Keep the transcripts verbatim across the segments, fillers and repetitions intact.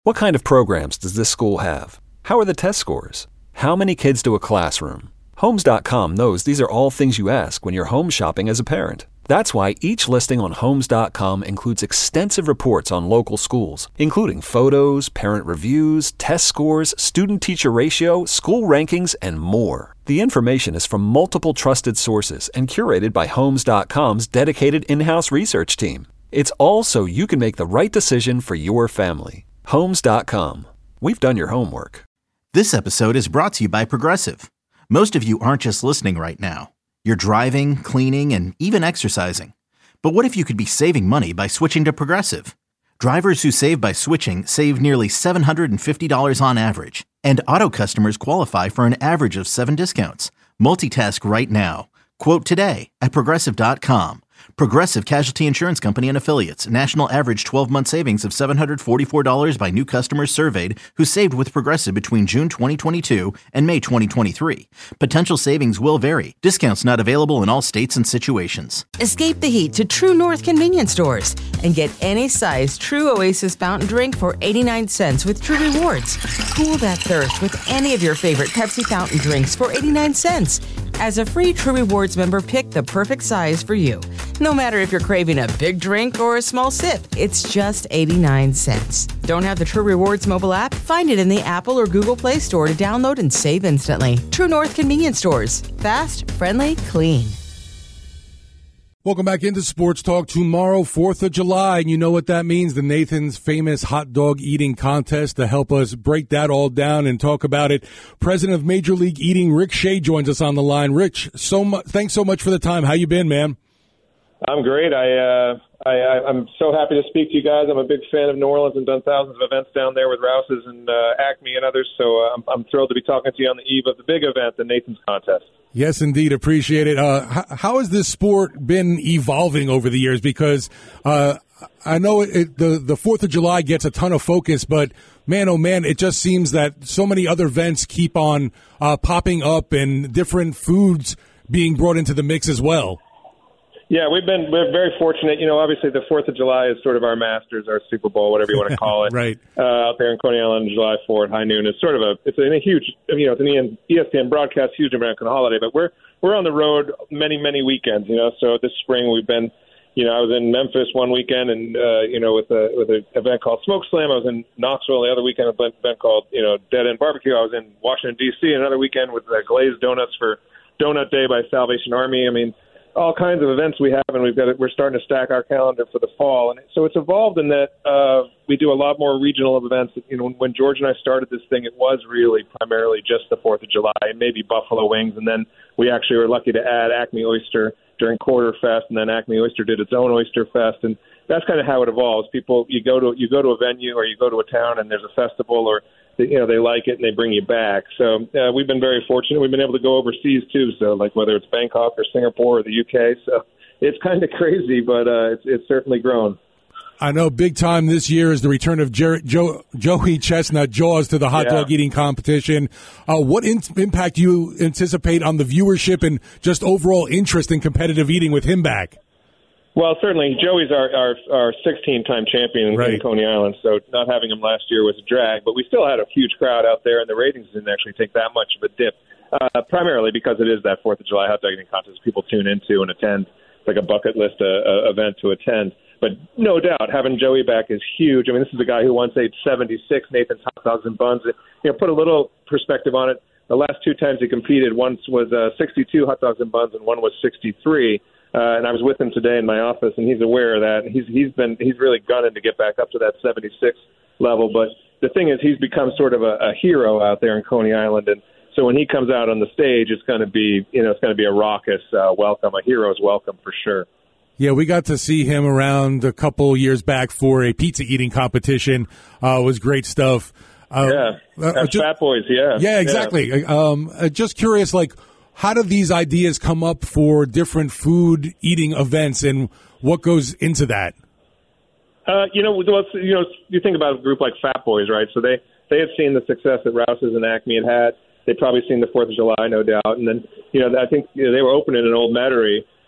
What kind of programs does this school have? How are the test scores? How many kids do a classroom? Homes dot com knows these are all things you ask when you're home shopping as a parent. That's why each listing on Homes dot com includes extensive reports on local schools, including photos, parent reviews, test scores, student-teacher ratio, school rankings, and more. The information is from multiple trusted sources and curated by Homes dot com's dedicated in-house research team. It's all so you can make the right decision for your family. Homes dot com. We've done your homework. This episode is brought to you by Progressive. Most of you aren't just listening right now. You're driving, cleaning, and even exercising. But what if you could be saving money by switching to Progressive? Drivers who save by switching save nearly seven hundred fifty dollars on average. And auto customers qualify for an average of seven discounts. Multitask right now. Quote today at Progressive dot com. Progressive Casualty Insurance Company and Affiliates. National average twelve-month savings of seven hundred forty-four dollars by new customers surveyed who saved with Progressive between June twenty twenty-two and May twenty twenty-three. Potential savings will vary. Discounts not available in all states and situations. Escape the heat to True North convenience stores and get any size True Oasis fountain drink for eighty-nine cents with True Rewards. Cool that thirst with any of your favorite Pepsi fountain drinks for eighty-nine cents. As a free True Rewards member, pick the perfect size for you. No matter if you're craving a big drink or a small sip, it's just eighty-nine cents. Don't have the True Rewards mobile app? Find it in the Apple or Google Play Store to download and save instantly. True North convenience stores. Fast, friendly, clean. Welcome back into Sports Talk. Tomorrow, fourth of July, and you know what that means, the Nathan's Famous Hot Dog Eating Contest. To help us break that all down and talk about it, President of Major League Eating, Rick Shea, joins us on the line. Rich, so mu- thanks so much for the time. How you been, man? I'm great. I, uh, I, I, I'm so happy to speak to you guys. I'm a big fan of New Orleans and done thousands of events down there with Rouse's and uh, Acme and others, so uh, I'm, I'm thrilled to be talking to you on the eve of the big event, the Nathan's Contest. Yes, indeed. Appreciate it. Uh, how, how has this sport been evolving over the years? Because uh, I know it, the the Fourth of July gets a ton of focus, but man, oh man, it just seems that so many other events keep on uh, popping up and different foods being brought into the mix as well. Yeah, we've been we're very fortunate. You know, obviously the Fourth of July is sort of our Masters, our Super Bowl, whatever you want to call it. Right. Uh, out there in Coney Island, July fourth, high noon. It's sort of a it's a, a huge, you know, it's an E S P N broadcast, huge American holiday. But we're we're on the road many many weekends. You know, so this spring we've been, you know, I was in Memphis one weekend, and uh, you know, with a with an event called Smoke Slam. I was in Knoxville the other weekend, an event called you know Dead End Barbecue. I was in Washington D C another weekend with uh, glazed donuts for Donut Day by Salvation Army. I mean, all kinds of events we have, and we've got it, we're starting to stack our calendar for the fall. And so it's evolved in that uh, we do a lot more regional events. You know, when George and I started this thing, it was really primarily just the Fourth of July, and maybe Buffalo Wings, and then we actually were lucky to add Acme Oyster during Quarter Fest, and then Acme Oyster did its own Oyster Fest, and that's kind of how it evolves. People, you go to you go to a venue or you go to a town, and there's a festival, or you know they like it and they bring you back. So uh, we've been very fortunate. We've been able to go overseas too. So like whether it's Bangkok or Singapore or the U K. So it's kind of crazy, but uh, it's it's certainly grown. I know big time this year is the return of Jer- Joe, Joey Chestnut Jaws to the hot Yeah. dog eating competition. Uh, what in- impact do you anticipate on the viewership and just overall interest in competitive eating with him back? Well, certainly Joey's our our, our sixteen-time champion Right. in Coney Island, so not having him last year was a drag. But we still had a huge crowd out there, and the ratings didn't actually take that much of a dip, uh, primarily because it is that Fourth of July hot dog eating contest people tune into and attend. It's like a bucket list uh, uh, event to attend. But no doubt, having Joey back is huge. I mean, this is a guy who once ate seventy-six Nathan's hot dogs and buns. You know, put a little perspective on it. The last two times he competed, once was uh, sixty-two hot dogs and buns, and one was sixty-three. Uh, and I was with him today in my office, and he's aware of that. He's he's been he's really gunning to get back up to that seventy-six level. But the thing is, he's become sort of a, a hero out there in Coney Island, and so when he comes out on the stage, it's going to be you know it's going to be a raucous uh, welcome, a hero's welcome for sure. Yeah, we got to see him around a couple years back for a pizza eating competition. Uh, it was great stuff. Uh, yeah, uh, just, Fat Boys. Yeah, yeah, exactly. Yeah. Um, uh, just curious, like. How do these ideas come up for different food eating events, and what goes into that? Uh, you know, well, you know, you think about a group like Fat Boys, right? So they they had seen the success that Rouse's and Acme had had. They'd probably seen the Fourth of July, no doubt. And then, you know, I think you know, they were opening in Old Metairie,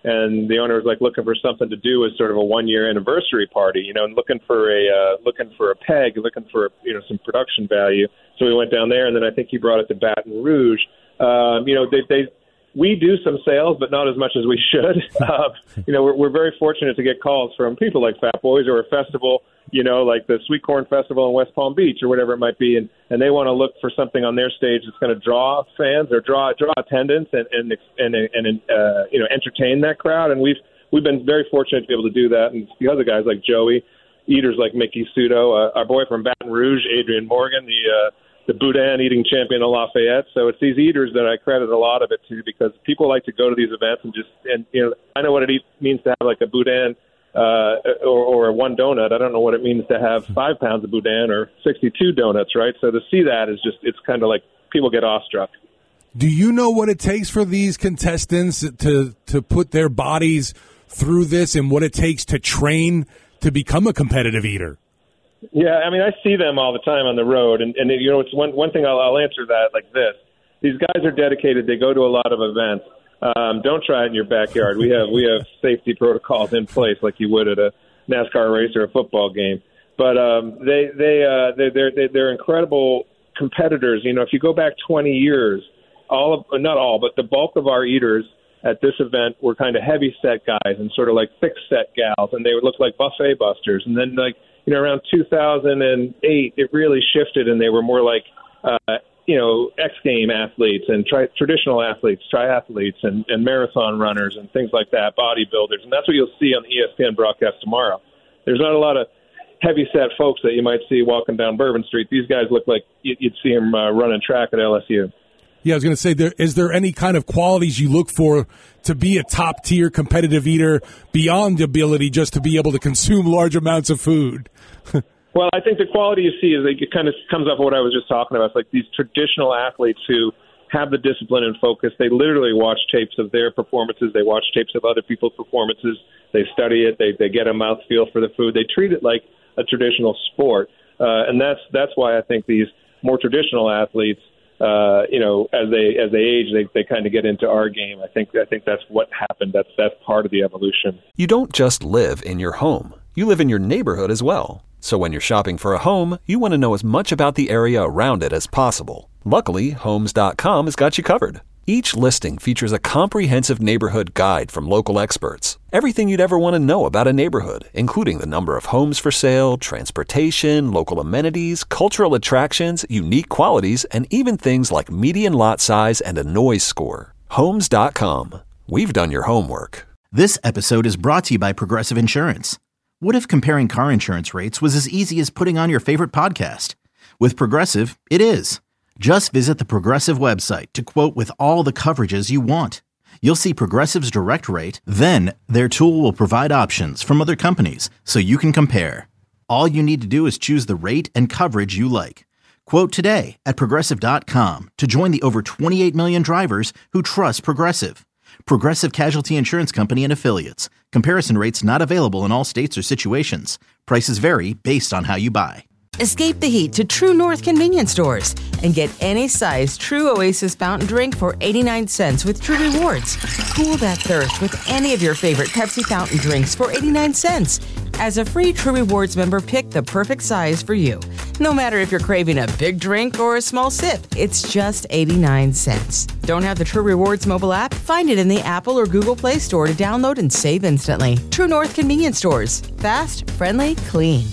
and the owner was like looking for something to do as sort of a one-year anniversary party, you know, and looking for a uh, looking for a peg, looking for you know some production value. So we went down there, and then I think he brought it to Baton Rouge. Um, you know, they they. We do some sales, but not as much as we should. Uh, you know, we're, we're very fortunate to get calls from people like Fat Boys or a festival, you know, like the Sweet Corn Festival in West Palm Beach or whatever it might be, and, and they want to look for something on their stage that's going to draw fans or draw draw attendance and and and, and uh, you know entertain that crowd. And we've we've been very fortunate to be able to do that. And the other guys like Joey, eaters like Mickey Sudo, uh, our boy from Baton Rouge, Adrian Morgan, the uh, the boudin eating champion of Lafayette. So it's these eaters that I credit a lot of it to, because people like to go to these events and just, and you know, I know what it means to have like a boudin uh, or, or one donut. I don't know what it means to have five pounds of boudin or sixty-two donuts, right? So to see that is just, it's kind of like people get awestruck. Do you know what it takes for these contestants to to put their bodies through this, and what it takes to train to become a competitive eater? Yeah, I mean, I see them all the time on the road, and, and you know, it's one one thing I'll, I'll answer that like this: these guys are dedicated. They go to a lot of events. Um, don't try it in your backyard. We have we have safety protocols in place, like you would at a NASCAR race or a football game. But um, they they uh, they they're they're, they're incredible competitors. You know, if you go back twenty years, all of not all, but the bulk of our eaters at this event were kind of heavy set guys and sort of like thick set gals, and they would look like buffet busters, and then like. You know, around two thousand eight, it really shifted, and they were more like, uh, you know, X game athletes and tri- traditional athletes, triathletes, and, and marathon runners and things like that, bodybuilders. And that's what you'll see on the E S P N broadcast tomorrow. There's not a lot of heavy-set folks that you might see walking down Bourbon Street. These guys look like you'd see them uh, running track at L S U. Yeah, I was going to say, there, is there any kind of qualities you look for to be a top-tier competitive eater beyond the ability just to be able to consume large amounts of food? Well, I think the quality you see is like, it kind of comes up with what I was just talking about. It's like these traditional athletes who have the discipline and focus. They literally watch tapes of their performances. They watch tapes of other people's performances. They study it. They they get a mouthfeel for the food. They treat it like a traditional sport. Uh, and that's that's why I think these more traditional athletes, Uh, you know, as they as they age, they, they kind of get into our game. I think I think that's what happened. That's that's part of the evolution. You don't just live in your home. You live in your neighborhood as well. So when you're shopping for a home, you want to know as much about the area around it as possible. Luckily, Homes dot com has got you covered. Each listing features a comprehensive neighborhood guide from local experts. Everything you'd ever want to know about a neighborhood, including the number of homes for sale, transportation, local amenities, cultural attractions, unique qualities, and even things like median lot size and a noise score. Homes dot com. We've done your homework. This episode is brought to you by Progressive Insurance. What if comparing car insurance rates was as easy as putting on your favorite podcast? With Progressive, it is. Just visit the Progressive website to quote with all the coverages you want. You'll see Progressive's direct rate, then their tool will provide options from other companies so you can compare. All you need to do is choose the rate and coverage you like. Quote today at Progressive dot com to join the over twenty-eight million drivers who trust Progressive. Progressive Casualty Insurance Company and Affiliates. Comparison rates not available in all states or situations. Prices vary based on how you buy. Escape the heat to True North convenience stores and get any size True Oasis fountain drink for eighty-nine cents with True Rewards. Cool that thirst with any of your favorite Pepsi fountain drinks for eighty-nine cents. As a free True Rewards member, pick the perfect size for you. No matter if you're craving a big drink or a small sip, it's just eighty-nine cents. Don't have the True Rewards mobile app? Find it in the Apple or Google Play Store to download and save instantly. True North convenience stores. Fast, friendly, clean.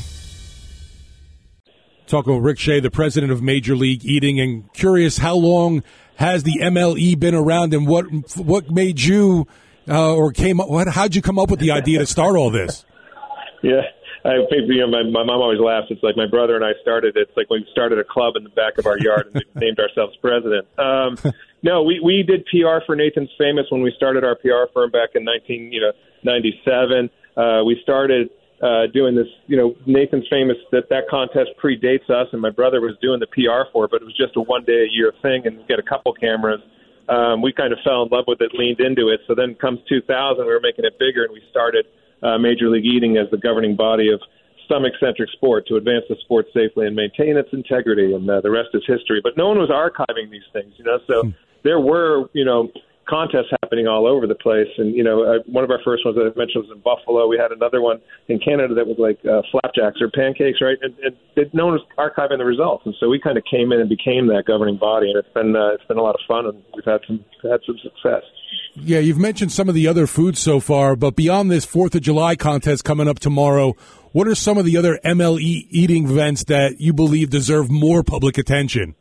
Talking with Rick Shea, the president of Major League Eating, and curious, how long has the M L E been around, and what what made you uh, or came up? What, how'd you come up with the idea to start all this? Yeah, I, you know, my, my mom always laughs. It's like my brother and I started. It's like we started a club in the back of our yard and we named ourselves president. Um, no, we we did P R for Nathan's Famous when we started our P R firm back in nineteen you know ninety-seven. Uh, we started. Uh, doing this, you know, Nathan's Famous, that that contest predates us, and my brother was doing the P R for it, but it was just a one-day-a-year thing, and we get a couple cameras. Um, we kind of fell in love with it, leaned into it. So then comes two thousand, we were making it bigger, and we started uh, Major League Eating as the governing body of stomach-centric sport to advance the sport safely and maintain its integrity, and uh, the rest is history. But no one was archiving these things, you know, so there were, you know, contests happening all over the place. And, you know, uh, one of our first ones that I mentioned was in Buffalo. We had another one in Canada that was like uh, flapjacks or pancakes, right? And, and it, no one was archiving the results. And so we kind of came in and became that governing body. And it's been uh, it's been a lot of fun, and we've had some had some success. Yeah, you've mentioned some of the other foods so far, but beyond this fourth of July contest coming up tomorrow, what are some of the other M L E eating events that you believe deserve more public attention?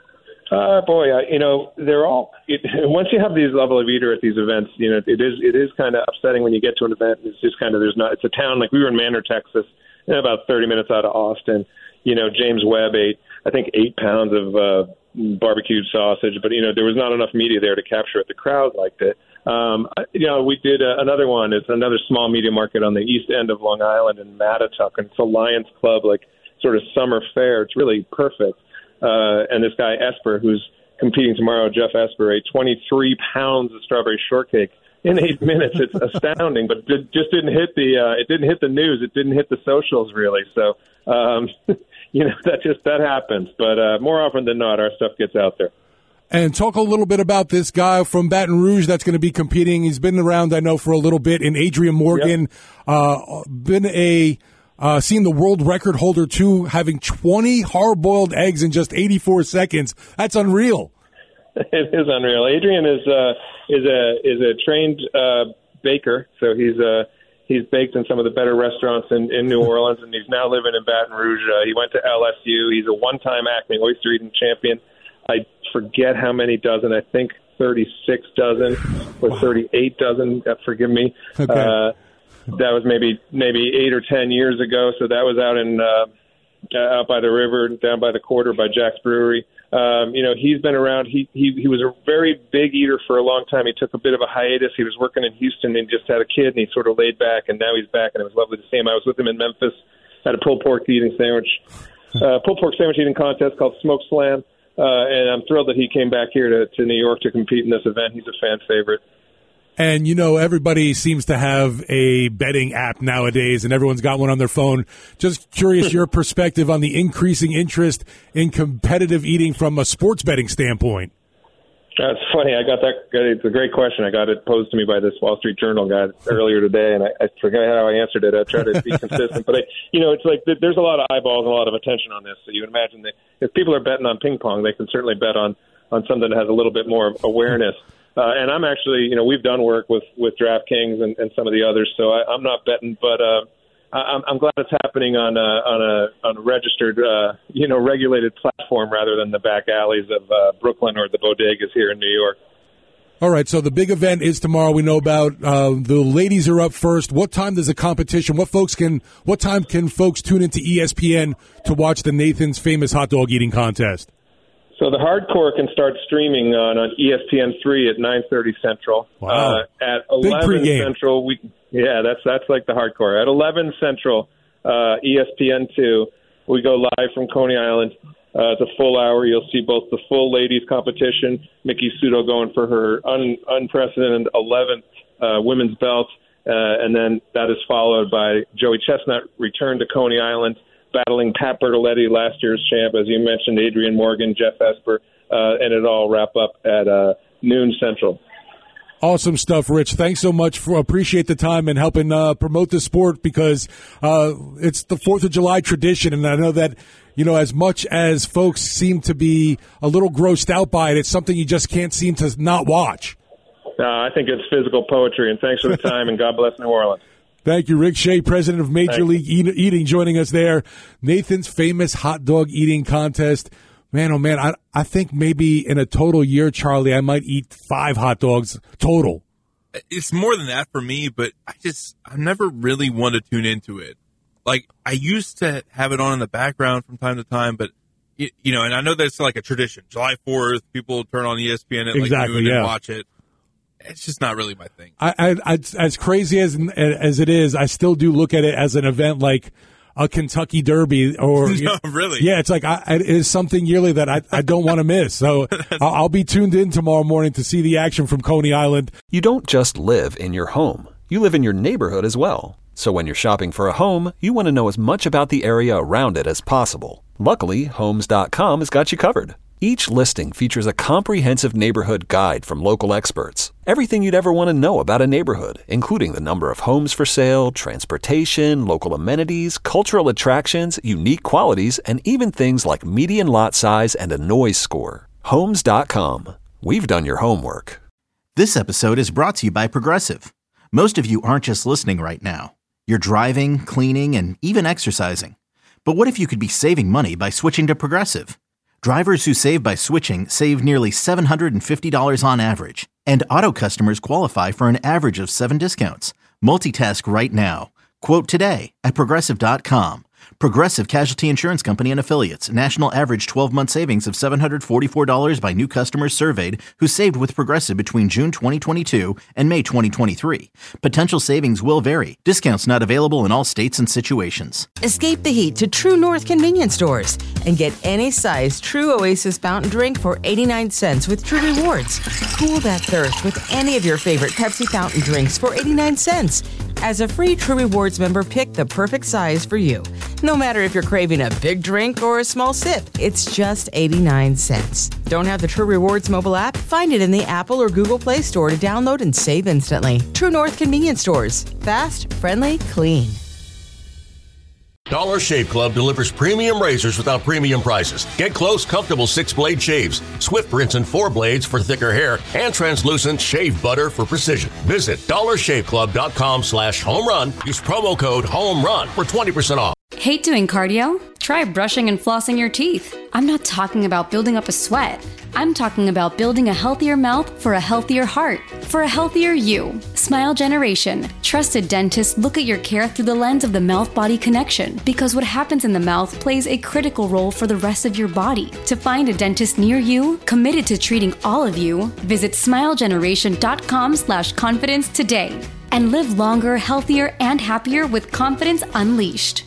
Uh, boy, I, you know, they're all. It, once you have these level of eater at these events, you know, it is it is kind of upsetting when you get to an event. It's just kind of there's not. It's a town like we were in Manor, Texas, and about thirty minutes out of Austin. You know, James Webb ate I think eight pounds of uh, barbecued sausage, but you know there was not enough media there to capture it. The crowd liked it. Um, you know, we did uh, another one. It's another small media market on the east end of Long Island in Mattatuck, and it's a Lions Club, like sort of summer fair. It's really perfect. Uh, and this guy Esper, who's competing tomorrow, Jeff Esper, ate twenty-three pounds of strawberry shortcake in eight minutes. It's astounding, but it just didn't hit the uh, it didn't hit the news. It didn't hit the socials really. So um, you know that just that happens. But uh, more often than not, our stuff gets out there. And talk a little bit about this guy from Baton Rouge that's going to be competing. He's been around, I know, for a little bit. In Adrian Morgan, yep. uh, been a uh, seen the world record holder too, having twenty hard-boiled eggs in just eighty-four seconds. That's unreal. It is unreal. Adrian is uh, is a is a trained uh, baker, so he's uh, he's baked in some of the better restaurants in, in New Orleans, and he's now living in Baton Rouge. Uh, he went to L S U. He's a one-time Acme oyster eating champion. I forget how many dozen. I think thirty-six dozen or thirty-eight dozen. Uh, forgive me. Okay. Uh, that was maybe maybe eight or ten years ago. So that was out in uh, out by the river, down by the quarter by Jack's Brewery. Um, you know, he's been around. He, he he was a very big eater for a long time. He took a bit of a hiatus. He was working in Houston and just had a kid, and he sort of laid back. And now he's back, and it was lovely to see him. I was with him in Memphis at a pulled pork eating sandwich, uh, pulled pork sandwich eating contest called Smoke Slam. Uh, and I'm thrilled that he came back here to, to New York to compete in this event. He's a fan favorite. And, you know, everybody seems to have a betting app nowadays, and everyone's got one on their phone. Just curious your perspective on the increasing interest in competitive eating from a sports betting standpoint. That's funny. I got that. It's a great question. I got it posed to me by this Wall Street Journal guy earlier today, and I, I forgot how I answered it. I tried to be consistent, but I, you know, it's like there's a lot of eyeballs and a lot of attention on this. So you can imagine that if people are betting on ping pong, they can certainly bet on on something that has a little bit more awareness. Uh, and I'm actually, you know, we've done work with with DraftKings and, and some of the others, so I, I'm not betting, but uh, I'm, I'm glad it's happening on a on a on a registered, uh, you know, regulated platform rather than the back alleys of uh, Brooklyn or the bodegas here in New York. All right, so the big event is tomorrow. We know about uh, the ladies are up first. What time does the competition? What folks can? What time can folks tune into E S P N to watch the Nathan's Famous Hot Dog Eating Contest? So the hardcore can start streaming on, on E S P N three at nine thirty Central. Wow. Uh, at eleven Central, we yeah, that's that's like the hardcore. At eleven Central, uh, E S P N two, we go live from Coney Island. Uh, it's a full hour. You'll see both the full ladies competition, Miki Sudo going for her un, unprecedented eleventh uh, women's belt, uh, and then that is followed by Joey Chestnut return to Coney Island, battling Pat Bertoletti, last year's champ, as you mentioned, Adrian Morgan, Jeff Esper, uh, and it all wrap up at uh, noon Central. Awesome stuff, Rich. Thanks so much. For appreciate the time and helping uh, promote the sport because uh, it's the fourth of July tradition, and I know that, you know, as much as folks seem to be a little grossed out by it, it's something you just can't seem to not watch. Uh, I think it's physical poetry, and thanks for the time, and God bless New Orleans. Thank you, Rick Shea, president of Major Thanks. League Eat- Eating, joining us there. Nathan's Famous Hot Dog Eating Contest. Man, oh, man, I, I think maybe in a total year, Charlie, I might eat five hot dogs total. It's more than that for me, but I just, I never really want to tune into it. Like, I used to have it on in the background from time to time, but, you, you know, and I know that's like a tradition. July fourth, people turn on E S P N at exactly, like noon yeah. and watch it. It's just not really my thing. I, I, I, as crazy as as it is, I still do look at it as an event like a Kentucky Derby, or no, really, yeah, it's like I, it is something yearly that I, I don't want to miss. So I'll, I'll be tuned in tomorrow morning to see the action from Coney Island. You don't just live in your home; you live in your neighborhood as well. So when you're shopping for a home, you want to know as much about the area around it as possible. Luckily, Homes dot com has got you covered. Each listing features a comprehensive neighborhood guide from local experts. Everything you'd ever want to know about a neighborhood, including the number of homes for sale, transportation, local amenities, cultural attractions, unique qualities, and even things like median lot size and a noise score. Homes dot com. We've done your homework. This episode is brought to you by Progressive. Most of you aren't just listening right now. You're driving, cleaning, and even exercising. But what if you could be saving money by switching to Progressive? Drivers who save by switching save nearly seven hundred fifty dollars on average. And auto customers qualify for an average of seven discounts. Multitask right now. Quote today at Progressive dot com. Progressive Casualty Insurance Company and Affiliates. National average twelve-month savings of seven hundred forty-four dollars by new customers surveyed who saved with Progressive between June twenty twenty-two and May twenty twenty-three. Potential savings will vary. Discounts not available in all states and situations. Escape the heat to True North convenience stores and get any size True Oasis fountain drink for eighty-nine cents with True Rewards. Cool that thirst with any of your favorite Pepsi fountain drinks for eighty-nine cents. As a free True Rewards member, pick the perfect size for you. No matter if you're craving a big drink or a small sip, it's just eighty-nine cents. Don't have the True Rewards mobile app? Find it in the Apple or Google Play Store to download and save instantly. True North convenience stores. Fast, friendly, clean. Dollar Shave Club delivers premium razors without premium prices. Get close, comfortable six-blade shaves, swift rinse and four blades for thicker hair, and translucent shave butter for precision. Visit dollar shave club dot com slash home run. Use promo code HOMERUN for twenty percent off. Hate doing cardio? Try brushing and flossing your teeth. I'm not talking about building up a sweat. I'm talking about building a healthier mouth for a healthier heart, for a healthier you. Smile Generation. Trusted dentists look at your care through the lens of the mouth-body connection, because what happens in the mouth plays a critical role for the rest of your body. To find a dentist near you, committed to treating all of you, visit smile generation dot com slash confidence today and live longer, healthier, and happier with confidence unleashed.